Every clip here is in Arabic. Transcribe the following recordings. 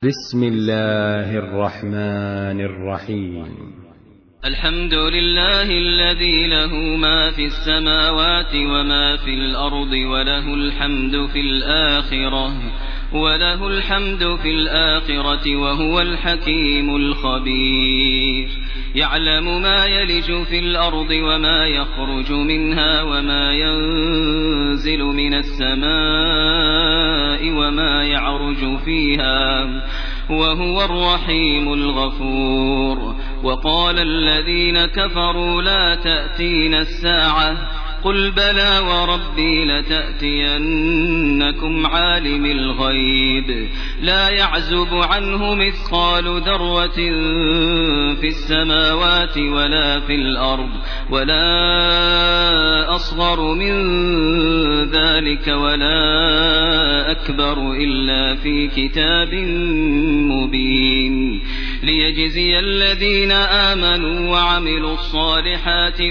بسم الله الرحمن الرحيم. الحمد لله الذي له ما في السماوات وما في الأرض وله الحمد في الآخرة وهو الحكيم الخبير. يعلم ما يلج في الأرض وما يخرج منها وما ينزل من السماء وما يعرج فيها وهو الرحيم الغفور. وقال الذين كفروا لا تأتينا الساعة قل بلى وربي لتأتينكم عالم الغيب لا يعزب عنه مثقال ذرة في السماوات ولا في الأرض ولا أصغر من ذلك ولا أكبر إلا في كتاب مبين ليجزي الذين آمنوا وعملوا الصالحات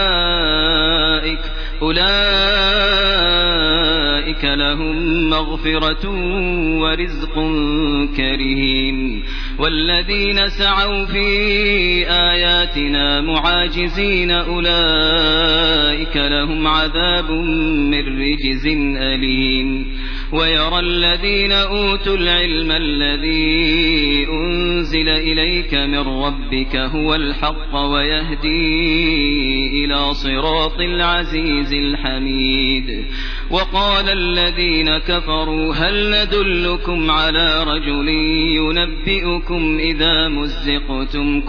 أولئك لهم مغفرة ورزق كريم. والذين سعوا في آياتنا معاجزين أولئك لهم عذاب من رجز أليم. ويرى الذين أوتوا العلم الذي أنزل إليك من ربك هو الحق ويهدي إلى صراط العزيز الحميد. وقال الذين كفروا هل ندلكم على رجل ينبئكم إذا مزقتم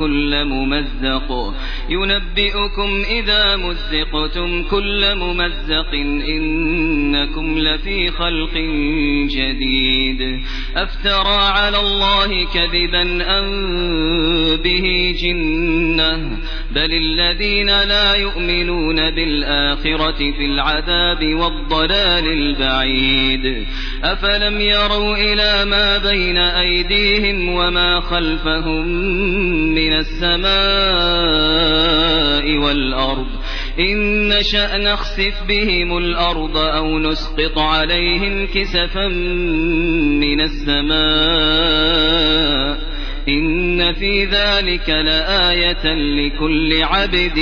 كل ممزق إنكم لفي خلق جديد. أفترى على الله كذبا أم به جنة بل الذين لا يؤمنون بالآخرة في العذاب والضلال البعيد. أفلم يروا إلى ما بين أيديهم وما خلفهم من السماء والأرض إن نشأ نخسف بهم الأرض أو نسقط عليهم كسفا من السماء إن في ذلك لآية لكل عبد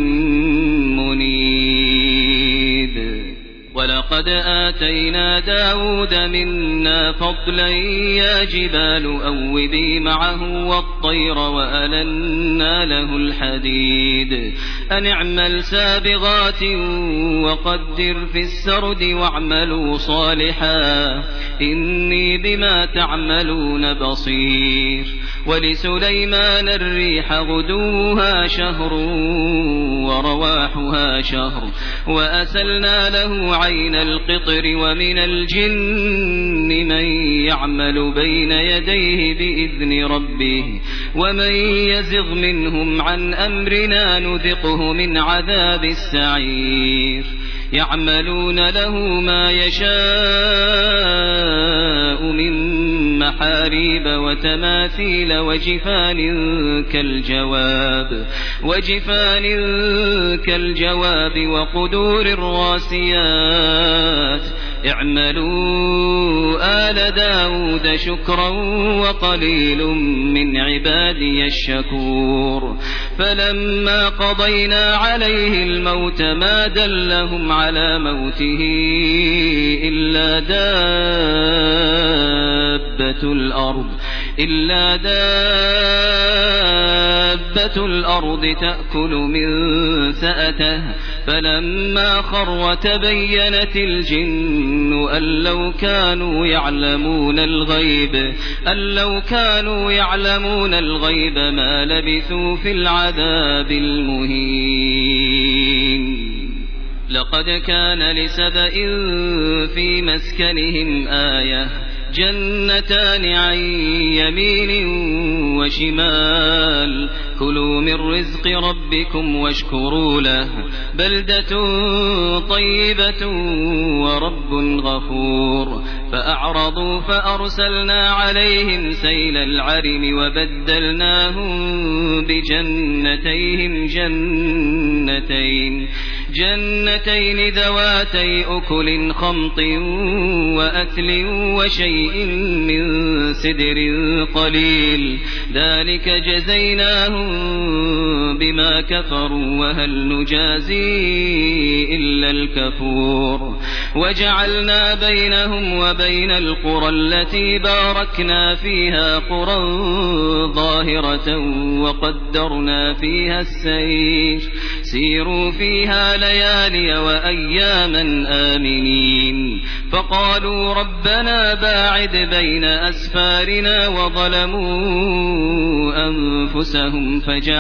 منيب. ولقد آتينا داود منا فضلا يا جبال أوبي معه والطير وألنا له الحديد أن اعمل سابغات وقدر في السرد واعملوا صالحا إني بما تعملون بصير. ولسليمان الريح غدوها شهر ورواحها شهر وأسلنا له عين القطر ومن الجن من يعمل بين يديه بإذن ربه ومن يزغ منهم عن أمرنا نذقه من عذاب السعير. يعملون له ما يشاء من محاريب وتماثيل وجفان كالجواب وقدور الراسيات. اعملوا آل داود شكرا وقليل من عبادي الشكور. فلما قضينا عليه الموت ما دلهم على موته إلا دابة الأرض تأكل من سأته فلما خر تبينت الجن أن لو كانوا يعلمون الغيب ما لبثوا في العذاب المهين. لقد كان لسبإ في مسكنهم آية جنتان عن يمين وشمال كلوا من رزق ربكم واشكروا له بلدة طيبة ورب غفور. فأعرضوا فأرسلنا عليهم سيل العرم وبدلناهم بجنتين جنتين ذواتي أكل خمط وأثل وشيء من سدر قليل ذلك جزيناهم بما كفروا وهل نجازي إلا الكفور وجعلنا بينهم وبين القرى التي باركنا فيها قرى ظاهرة وقدرنا فيها السير سيروا فيها ليالي وأياما آمنين فقالوا ربنا باعد بين أسفارنا وظلموا أنفسهم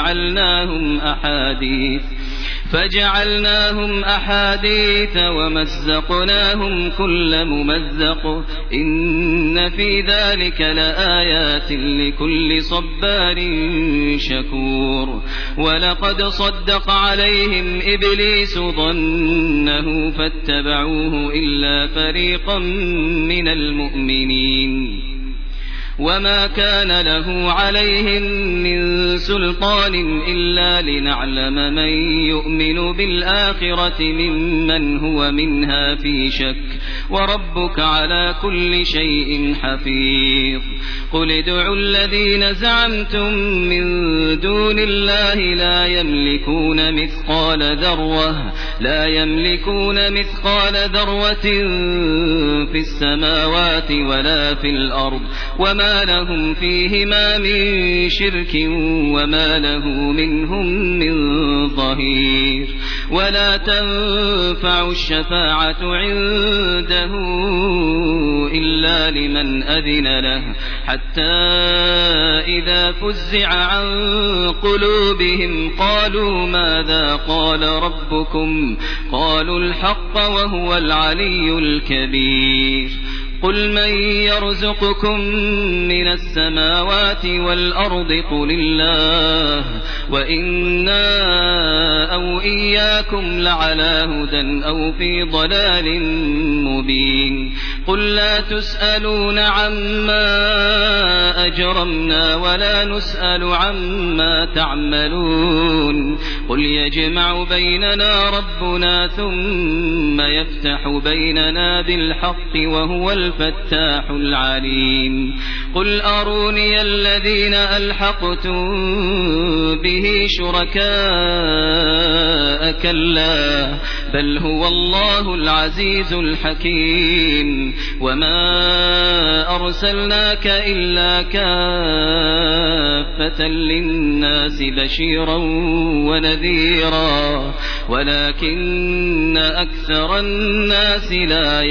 فجعلناهم أحاديث ومزقناهم كل ممزق إن في ذلك لآيات لكل صبار شكور ولقد صدق عليهم إبليس ظنه فاتبعوه إلا فريقا من المؤمنين وما كان له عليهم من سلطان إلا لنعلم من يؤمن بالآخرة ممن هو منها في شك وربك على كل شيء حفيظ قل ادعوا الذين زعمتم من دون الله لا يملكون مثقال ذرة في السماوات ولا في الأرض وما لهم فيهما من شرك وما له منهم من ظهير ولا تنفع الشفاعة عنده إلا لمن أذن له حتى إذا فزع عن قلوبهم قالوا ماذا قال ربكم قالوا الحق وهو العلي الكبير قل من يرزقكم من السماوات والأرض قل الله وإنا أو إياكم لعلى هدى أو في ضلال مبين قل لا تسألون عما أجرمنا ولا نسأل عما تعملون قل يجمع بيننا ربنا ثم يفتح بيننا بالحق وهو الفتاح العليم قل أروني الذين ألحقتم به شركاء كلا بل هو الله العزيز الحكيم وما أرسلناك إلا كافة للناس بشيرا ونذيرا ولكن أكثر الناس لا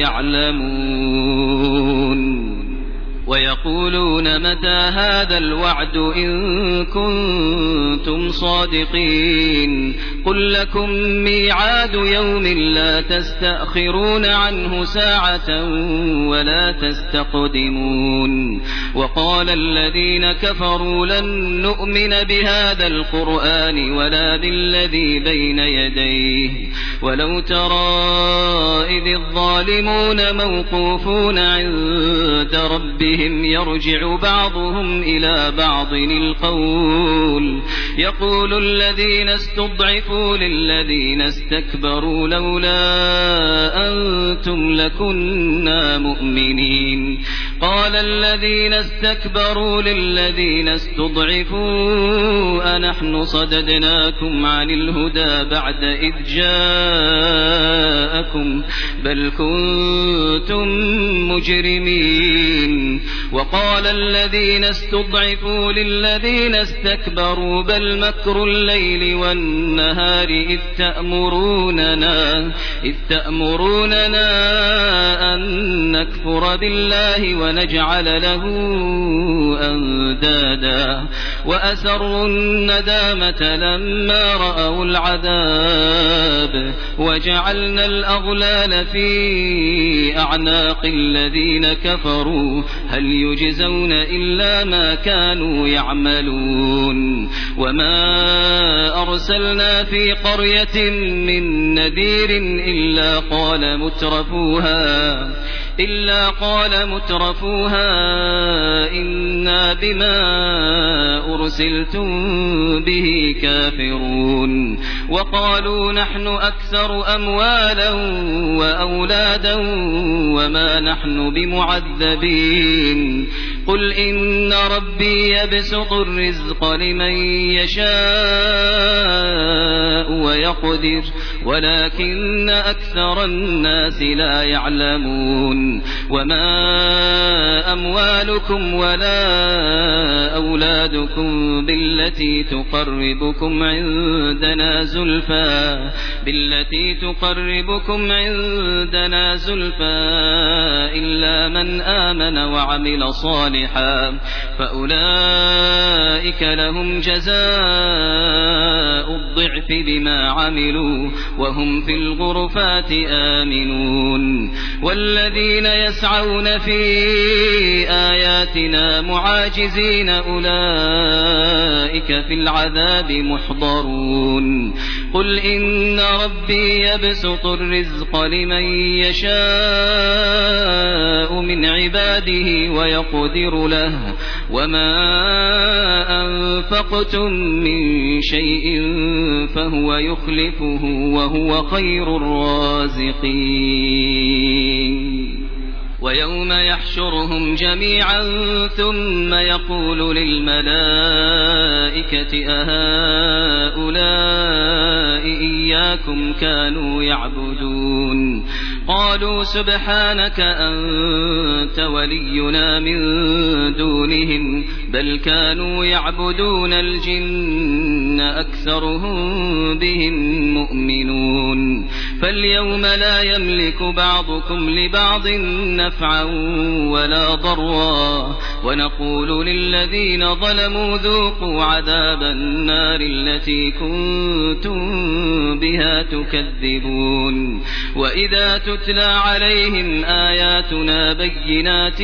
يعلمون ويقولون متى هذا الوعد إن كنتم صادقين قل لكم ميعاد يوم لا تستأخرون عنه ساعة ولا تستقدمون وقال الذين كفروا لن نؤمن بهذا القرآن ولا بالذي بين يديه ولو ترى إذ الظالمون موقوفون عند ربهم يرجع بعضهم إلى بعض القول يقول الذين استضعفوا للذين استكبروا لولا أنتم لكنا مؤمنين قال الذين استكبروا للذين استضعفوا أنحن صددناكم عن الهدى بعد إذ جاءكم بل كنتم مجرمين وقال الذين استضعفوا للذين استكبروا بل مكر الليل والنهار إذ تأمروننا أن نكفر بالله ونجعل له أندادا وأسروا الندامة لما رأوا العذاب وجعلنا الأغلال في أعناق الذين كفروا هل يجزون إلا ما كانوا يعملون وما أرسلنا في قرية من نذير إلا قال إلا قال مترفوها إنا بما أرسلتم به كافرون وقالوا نحن أكثر أموالا وأولادا وما نحن بمعذبين قل إن ربي يبسط الرزق لمن يشاء ويقدر ولكن أكثر الناس لا يعلمون وما أموالكم ولا أولادكم بالتي تقربكم عندنا زلفى إلا من آمن وعمل صالحا فأولئك لهم جزاء الضعف بما عملوا وهم في الغرفات آمنون والذين يسعون في آياتنا معاجزين أولئك في العذاب محضرون قل إن ربي يبسط الرزق لمن يشاء من عباده ويقدر له وما أنفقتم من شيء فهو يخلفه وهو خير الرازقين ويوم يحشرهم جميعا ثم يقول للملائكة أهؤلاء إياكم كانوا يعبدون قالوا سبحانك أنت ولينا من دونهم بل كانوا يعبدون الجن أكثرهم بهم مؤمنون فاليوم لا يملك بعضكم لبعض نفعا ولا ضرا ونقول للذين ظلموا ذوقوا عذاب النار التي كنتم بها تكذبون وإذا تتلى عليهم آياتنا بينات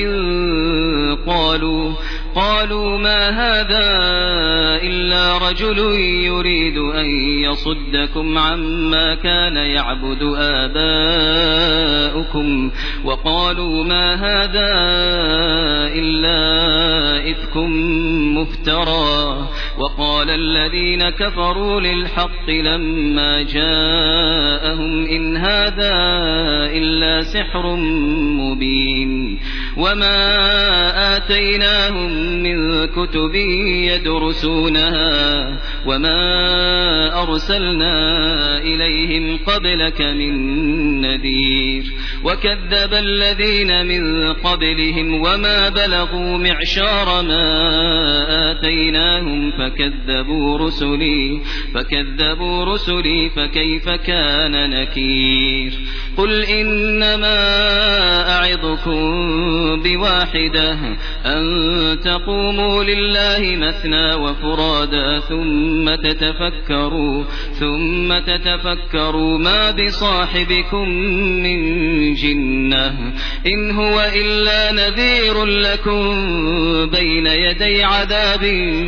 قالوا ما هذا إلا رجل يريد أن يصدكم عما كان يعبد آباؤكم وقالوا ما هذا إلا إفك مفترى وقال الذين كفروا للحق لما جاءهم إن هذا إلا سحر مبين وما آتيناهم من كتب يدرسونها وما أرسلنا إليهم قبلك من نذير وكذب الذين من قبلهم وما بلغوا معشار ما آتيناهم فكذبوا رسلي فكيف كان نكير قل إنما أعظكم بواحدة أن تقوموا لله مثنى وفرادا ثم تتفكروا ما بصاحبكم من جنة إن هو إلا نذير لكم بين يدي عذاب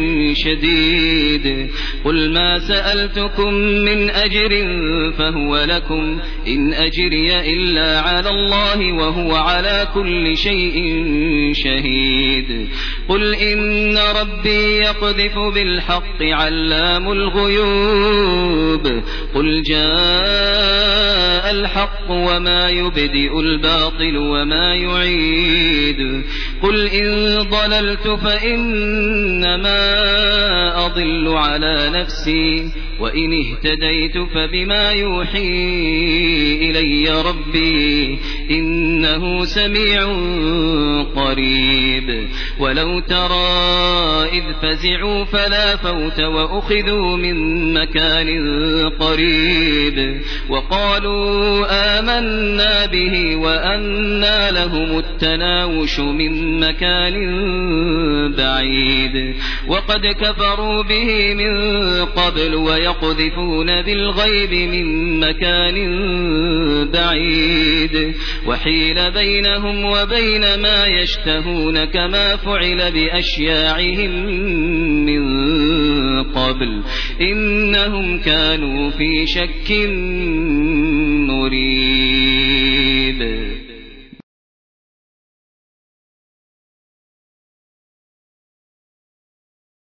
شديد قل ما سألتكم من أجر فهو لكم إن أجري إلا على الله وهو على كل شيء شهيد قل إن ربي يقذف بالحق علام الغيوب قل جاء الحق وما يبدئ الباطل وما يعيد قل إن ضللت فإنما أضل على نفسي وإن اهتديت فبما يوحي إلي ربي إنه سميع قريب ولو ترى إذ فزعوا فلا فوت وأخذوا من مكان قريب وقالوا آمنا به وأنى لهم التناوش من مكان بعيد وقد كفروا به من قبل ويقذفون بالغيب من مكان بعيد وحيل بينهم وبين ما يشتهون كما فعل بأشياعهم من قبل إنهم كانوا في شك مريب